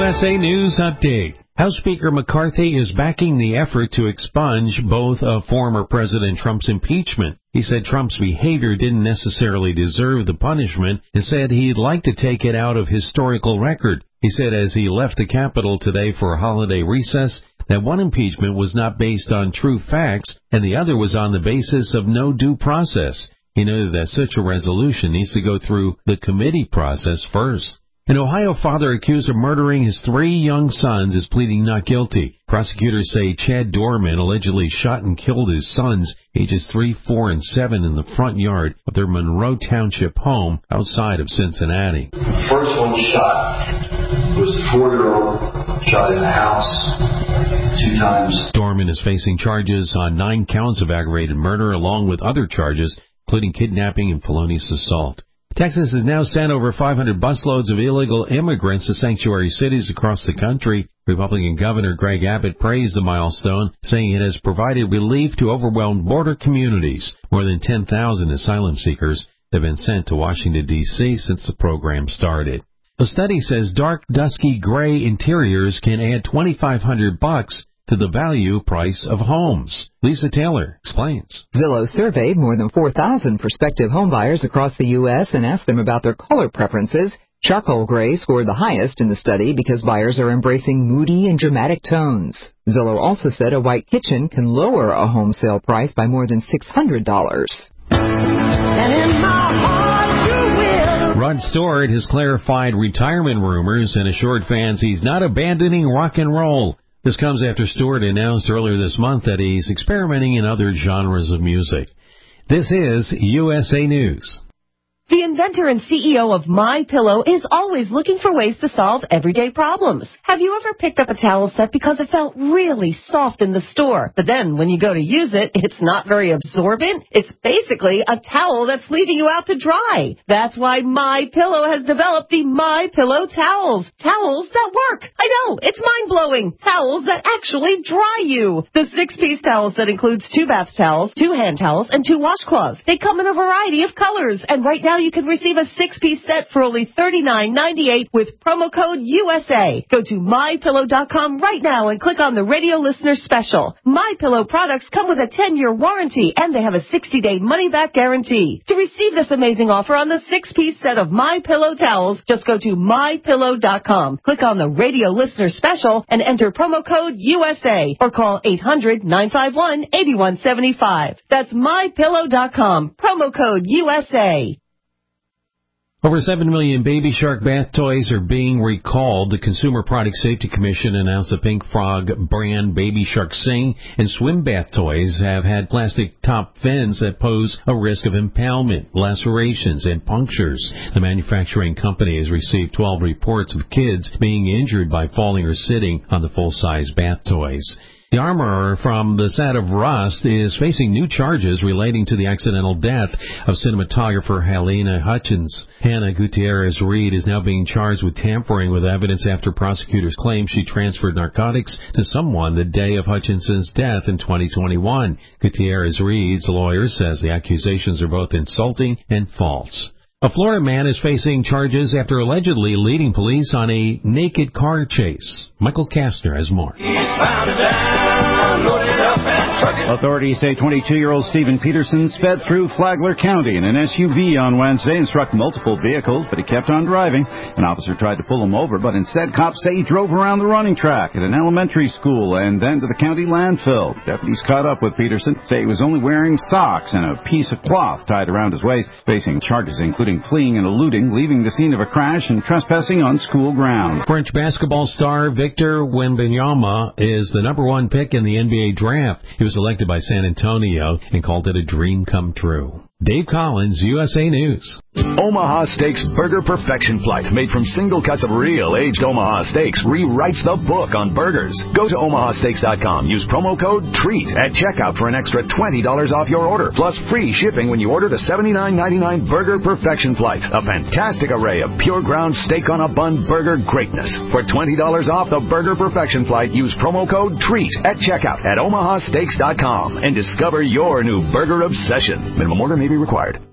USA News Update. House Speaker McCarthy is backing the effort to expunge both of former President Trump's impeachment. He said Trump's behavior didn't necessarily deserve the punishment and said he'd like to take it out of historical record. He said as he left the Capitol today for a holiday recess that one impeachment was not based on true facts and the other was on the basis of no due process. He noted that such a resolution needs to go through the committee process first. An Ohio father accused of murdering his 3 young sons is pleading not guilty. Prosecutors say Chad Dorman allegedly shot and killed his sons, ages 3, 4, and 7, in the front yard of their Monroe Township home outside of Cincinnati. The first one shot was a 4-year-old, shot in the house 2 times. Dorman is facing charges on 9 counts of aggravated murder along with other charges, including kidnapping and felonious assault. Texas has now sent over 500 busloads of illegal immigrants to sanctuary cities across the country. Republican Governor Greg Abbott praised the milestone, saying it has provided relief to overwhelmed border communities. More than 10,000 asylum seekers have been sent to Washington, D.C. since the program started. A study says dark, dusky gray interiors can add $2,500 to the value price of homes. Lisa Taylor explains. Zillow surveyed more than 4,000 prospective homebuyers across the U.S. and asked them about their color preferences. Charcoal gray scored the highest in the study because buyers are embracing moody and dramatic tones. Zillow also said a white kitchen can lower a home sale price by more than $600. Rod Stewart has clarified retirement rumors and assured fans he's not abandoning rock and roll. This comes after Stewart announced earlier this month that he's experimenting in other genres of music. This is USA News. The inventor and CEO of MyPillow is always looking for ways to solve everyday problems. Have you ever picked up a towel set because it felt really soft in the store, but then when you go to use it, it's not very absorbent? It's basically a towel that's leaving you out to dry. That's why MyPillow has developed the MyPillow towels. Towels that work. I know, it's mind-blowing. Towels that actually dry you. The 6-piece towel set includes 2 bath towels, 2 hand towels, and 2 washcloths. They come in a variety of colors, and right now you can receive a 6-piece set for only $39.98 with promo code USA. Go to MyPillow.com right now and click on the radio listener special. MyPillow products come with a 10-year warranty and they have a 60-day money-back guarantee. To receive this amazing offer on the 6-piece set of MyPillow towels, just go to MyPillow.com. Click on the radio listener special and enter promo code USA or call 800-951-8175. That's MyPillow.com. Promo code USA. Over 7 million Baby Shark bath toys are being recalled. The Consumer Product Safety Commission announced the Pink Frog brand Baby Shark Sing and Swim bath toys have had plastic top fins that pose a risk of impalement, lacerations, and punctures. The manufacturing company has received 12 reports of kids being injured by falling or sitting on the full-size bath toys. The armorer from the set of Rust is facing new charges relating to the accidental death of cinematographer Halyna Hutchins. Hannah Gutierrez-Reed is now being charged with tampering with evidence after prosecutors claim she transferred narcotics to someone the day of Hutchinson's death in 2021. Gutierrez-Reed's lawyer says the accusations are both insulting and false. A Florida man is facing charges after allegedly leading police on a naked car chase. Michael Kastner has more. Authorities say 22-year-old Stephen Peterson sped through Flagler County in an SUV on Wednesday and struck multiple vehicles, but he kept on driving. An officer tried to pull him over, but instead cops say he drove around the running track at an elementary school and then to the county landfill. Deputies caught up with Peterson, say he was only wearing socks and a piece of cloth tied around his waist, facing charges including fleeing and eluding, leaving the scene of a crash, and trespassing on school grounds. French basketball star Victor Wembanyama is the number 1 pick in the NBA draft. He was selected by San Antonio and called it a dream come true. Dave Collins, USA News. Omaha Steaks Burger Perfection Flight, made from single cuts of real aged Omaha steaks, rewrites the book on burgers. Go to omahasteaks.com. Use promo code TREAT at checkout for an extra $20 off your order, plus free shipping when you order the $79.99 Burger Perfection Flight, a fantastic array of pure ground steak on a bun burger greatness. For $20 off the Burger Perfection Flight, use promo code TREAT at checkout at omahasteaks.com and discover your new burger obsession. Minimum order may be required.